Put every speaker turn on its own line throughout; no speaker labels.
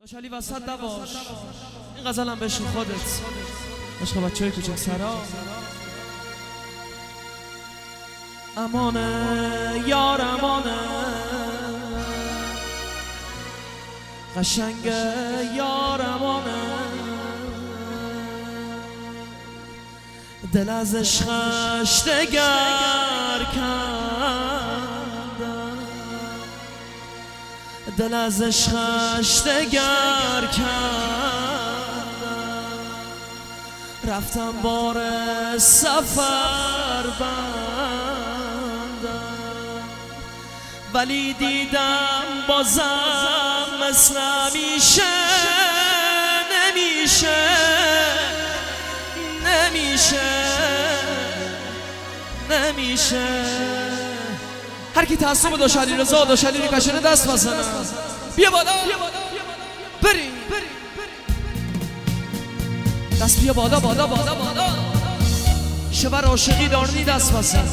داشالی وسط نباش، این غزلم بشون خودت عشق بچه های کوچک سرا. امانه یار امانه، قشنگ یار امانه، دل از عشقش دگر کردم، دل از عشقش دگر کردم، رفتم بار سفر بندم، ولی دیدم بازم مثل همیشه نمیشه نمیشه نمیشه. هر کی تعصب داشلی رضا داشلی رو کشنه دست بزنه. بیا بالا بریم دست بیا بالا بالا بالا بالا. شبر عاشقی دارنی دست بزن.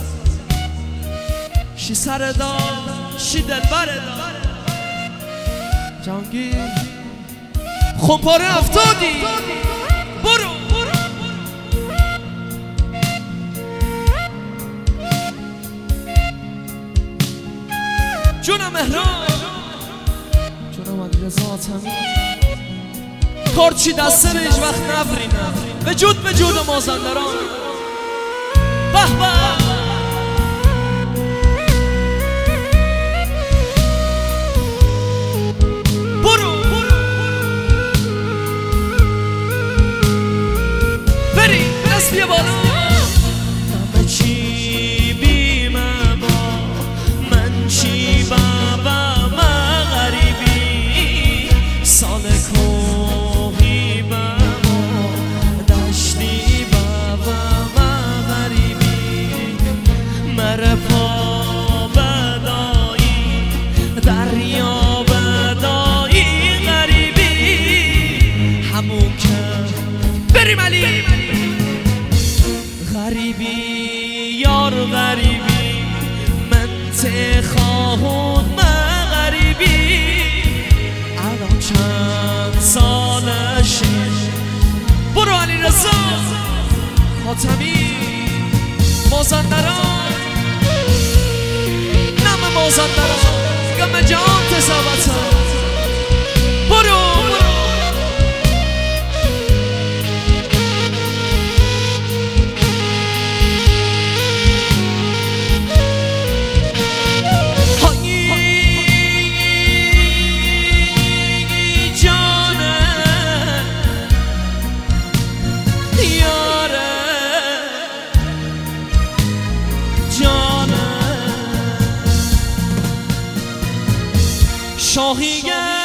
شی سر دار شی دلبر دار جانگیر خونپاره افتادی. برو جونم مهران جونم علیرضا حاتمی. کارچی دسته به هیچ وقت نفرینم. وجود مازندران. به به برو بری دست بیا بالا. همه چی بیمه با من چی بابا من غریبی. سال کوهی بابا دشتی بابا من غریبی. مره پا بدایی دریا بدایی غریبی. همون که بریم علی غریبی یار غریبی. من خواهون من غریبی. الان چند سالشه. برو علیرضا حاتمی مازندران. نم مازندران گم جهان تزابطم. برو شاهی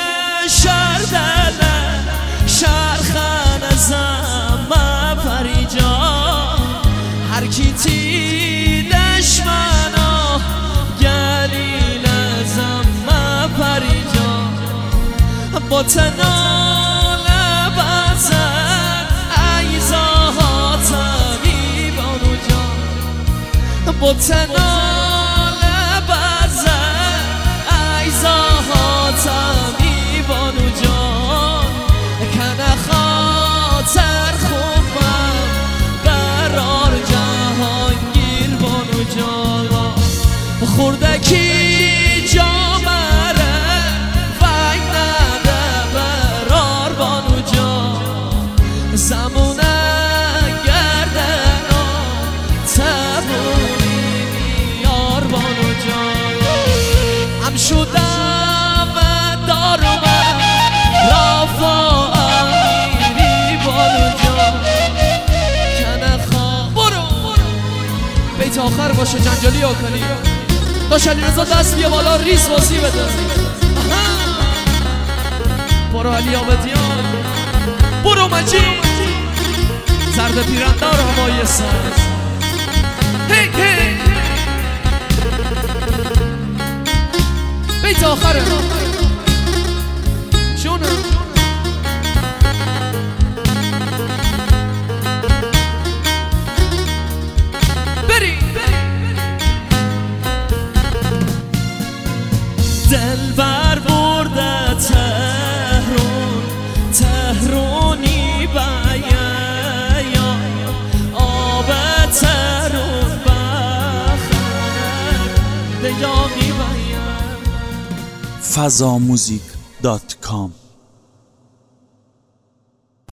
شردل شرخن زم پریجا. هر کی تیدش منو گلیل زم پریجا. با تنال بزن ایزا حاتمی بانو جان. با تنال بزن ایزا حاتمی بانو جان. کنه خاطر خوبم برار جهانگیر بانو جان. خوردکی جامره فکر نده برار بانو جان. زمونه گردن و تبونی میار بانو جان. هم شدم آخر باشه جنجالی ها کنی. داشلی رضا دست بیا بالا ریز بازی بده. برو علی آبدیان. برو مجید زرد پیرندار همای سر. هی هی بیت آخره جونم. دل بر برده تهران دیگه میبایم
fazamusic.com